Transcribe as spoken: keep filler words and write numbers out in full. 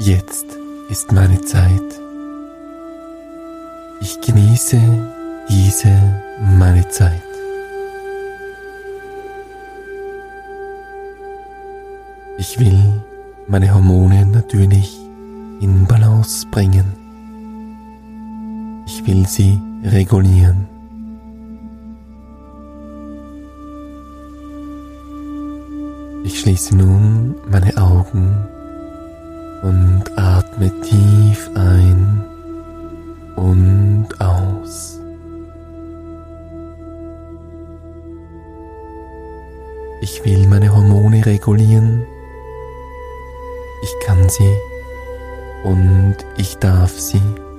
Jetzt ist meine Zeit. Ich genieße diese meine Zeit. Ich will meine Hormone natürlich in Balance bringen. Ich will sie regulieren. Ich schließe nun meine Augen und atme tief ein und aus. Ich will meine Hormone regulieren. Ich kann sie und ich darf sie.